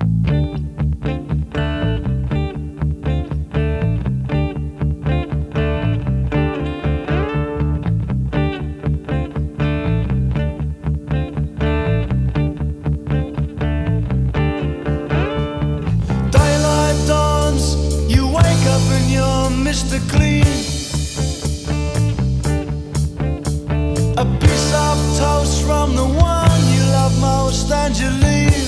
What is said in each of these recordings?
Mr. Clean, a piece of toast from the one you love most and you leave.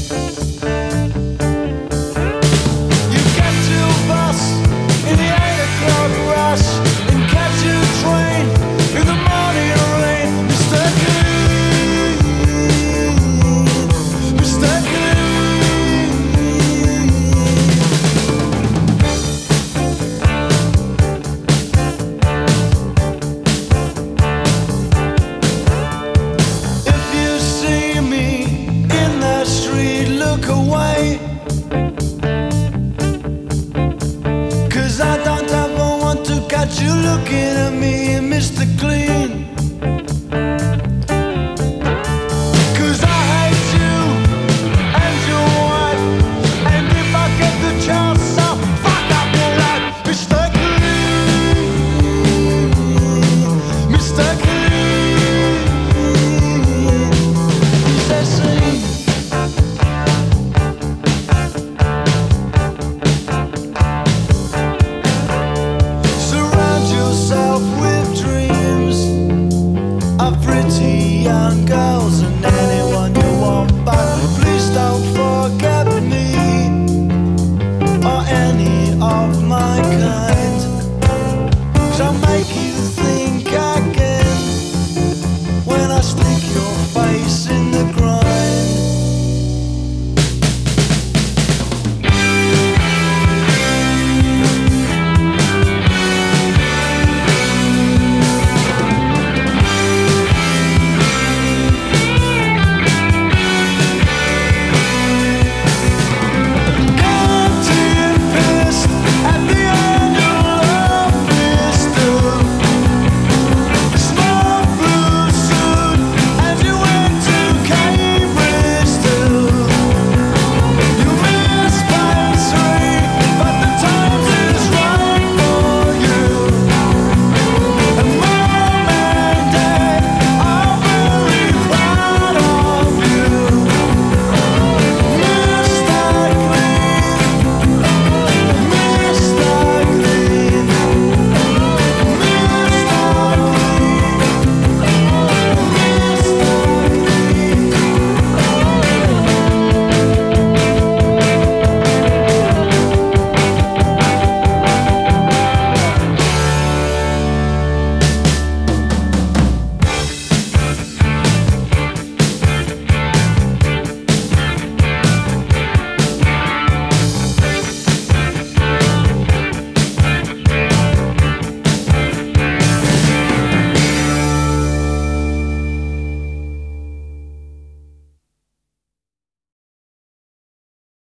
You get to a bus in the 8 o'clock rush and catch a train in the morning rain. Mr. Clean, Mr. Clean. Away, 'cause I don't ever want to catch you looking at me, Mr. Clean.